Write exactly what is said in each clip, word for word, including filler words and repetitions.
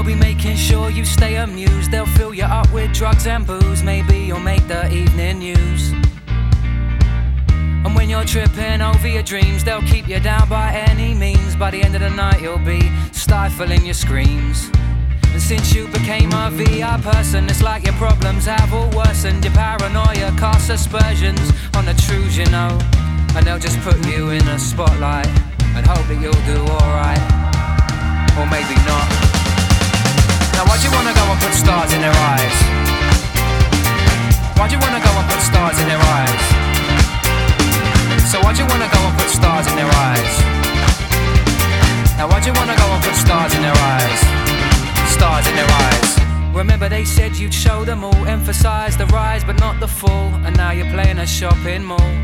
They'll be making sure you stay amused. They'll fill you up with drugs and booze. Maybe you'll make the evening news. And when you're tripping over your dreams, they'll keep you down by any means. By the end of the night you'll be stifling your screams. And since you became a V I person, it's like your problems have all worsened. Your paranoia casts aspersions on the truths you know. And they'll just put you in a spotlight and hope that you'll do alright, or maybe not. Now why'd you wanna go and put stars in their eyes? Why'd you wanna go and put stars in their eyes? So why'd you wanna go and put stars in their eyes? Now why'd you wanna go and put stars in their eyes? Stars in their eyes. Remember they said you'd show them all, emphasize the rise but not the fall. And now you're playing a shopping mall.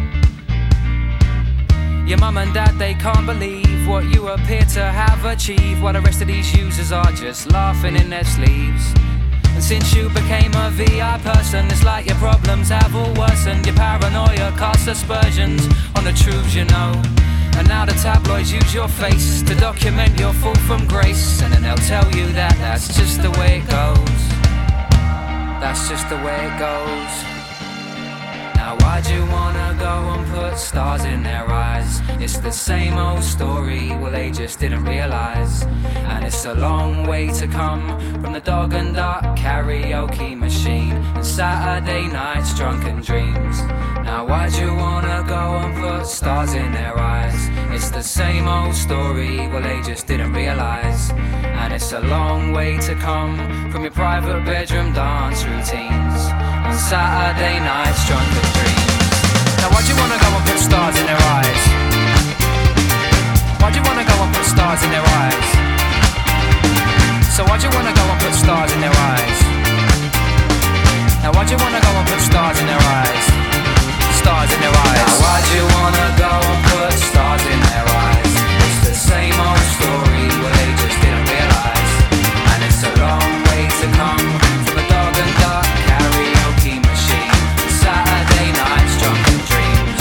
Your mum and dad, they can't believe what you appear to have achieved, while the rest of these users are just laughing in their sleeves. And since you became a V I person, it's like your problems have all worsened. Your paranoia casts aspersions on the truths you know. And now the tabloids use your face to document your fall from grace. And then they'll tell you that that's just the way it goes. That's just the way it goes. Now why'd you wanna go and put stars in their eyes? It's the same old story, well they just didn't realise. And it's a long way to come from the Dog and Duck karaoke machine and Saturday nights drunken dreams. Now why'd you wanna go and put stars in their eyes? It's the same old story, well they just didn't realise. And it's a long way to come from your private bedroom dance routines on Saturday nights drunken dreams. Now why'd you wanna go and put stars in their eyes? Why'd you wanna go and put stars in their eyes? So why'd you wanna go and put stars in their eyes? Now why'd you wanna go and put stars in their eyes? Stars in their eyes. Now why'd you wanna go and put stars in their eyes? It's the same old story, well they just didn't realise. And it's a long way to come from a Dog and Duck karaoke machine, Saturday nights drunken dreams.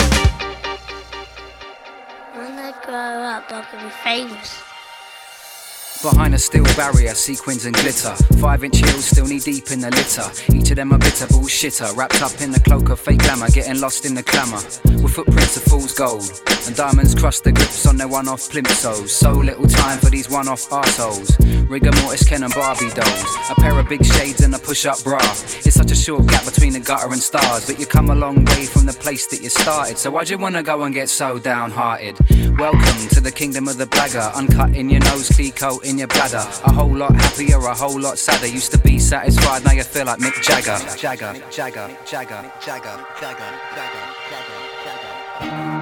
When I grow up, I can be famous. Behind a steel barrier, sequins and glitter. Five inch heels still knee deep in the litter. Each of them a bitter bullshitter, wrapped up in the cloak of fake glamour, getting lost in the clamour. With footprints of fool's gold and diamonds crust the grips on their one-off plimsolls. So little time for these one-off arseholes. Rigor mortis, Ken and Barbie dolls. A pair of big shades and a push-up bra. It's such a short gap between the gutter and stars, but you come a long way from the place that you started. So why'd you wanna go and get so downhearted? Welcome to the kingdom of the blagger. Uncut in your nose, Cleco in your bladder. A whole lot happier, a whole lot sadder. Used to be satisfied, now you feel like Mick Jagger. Jagger, Jagger, Jagger, Jagger, Jagger, Jagger, Jagger, Jagger.